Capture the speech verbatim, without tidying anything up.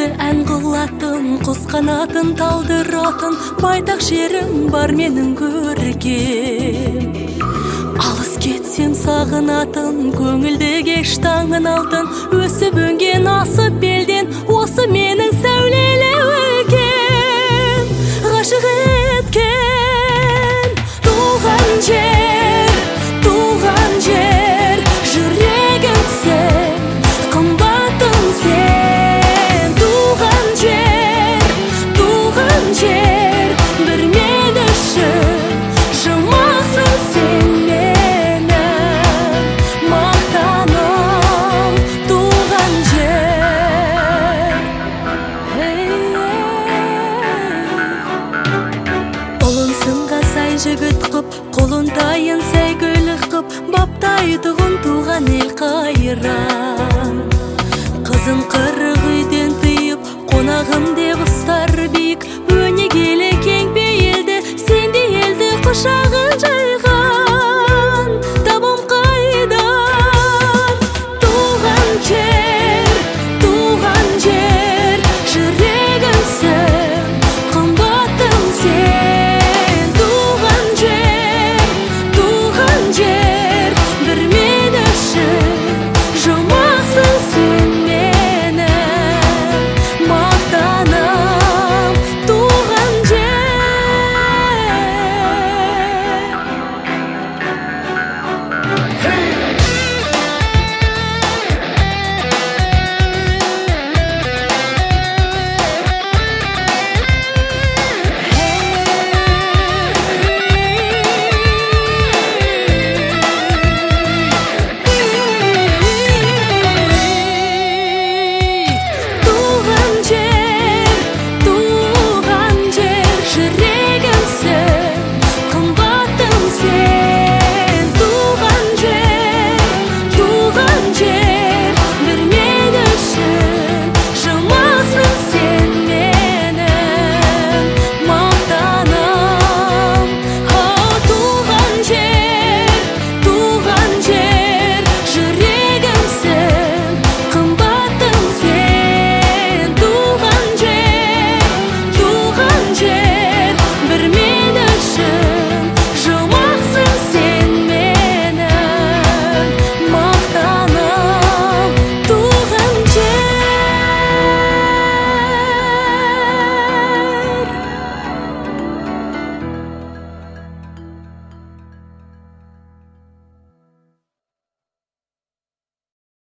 Көңілді ән қылатын, құс қанатын талдыратын байтақ жерім бар менің көркем. Алыс кетсем сағынатын, көңілді кеш таңын алтын, өсіп өнген асып белден, осы менің сәулелі өлкем. Ғашық еткен туған жер, туған жер, жүрегім сен, қымбатым сен. Туған жер, туған жер, бір мен үшін жұмақсың сен менің мақтаным. Туған жер, ұлын сынға сай жігіт қып, қолын тайын сәйгүлік қып, баптайтығын туған ел қайран. Қызын қырық үйден тыйып, қонағым деп ұстар биік, өнегелі кең бейілді, сенде елді құшар.